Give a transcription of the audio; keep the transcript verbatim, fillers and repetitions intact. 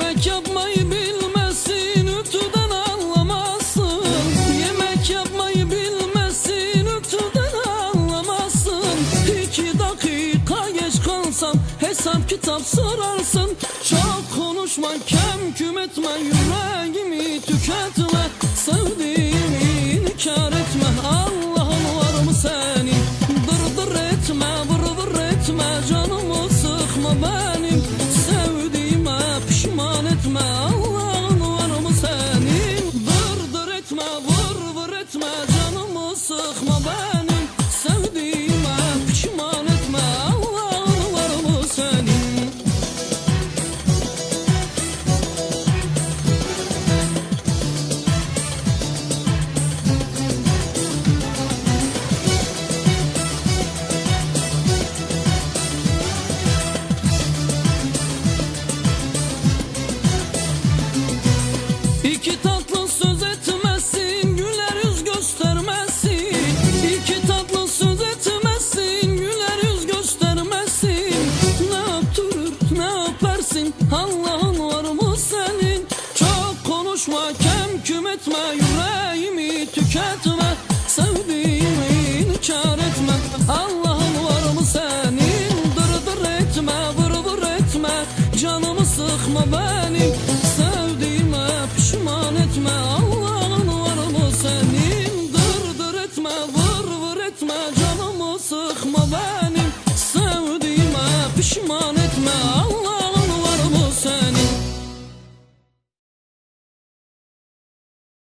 Yemek yapmayı bilmezsin, ütüden anlamazsın. Yemek yapmayı bilmezsin, ütüden anlamazsın. İki dakika geç kalsam hesap kitap sorarsın. Çok konuşma, kem küm etme, yüreğimi tüketme. Sevdiğim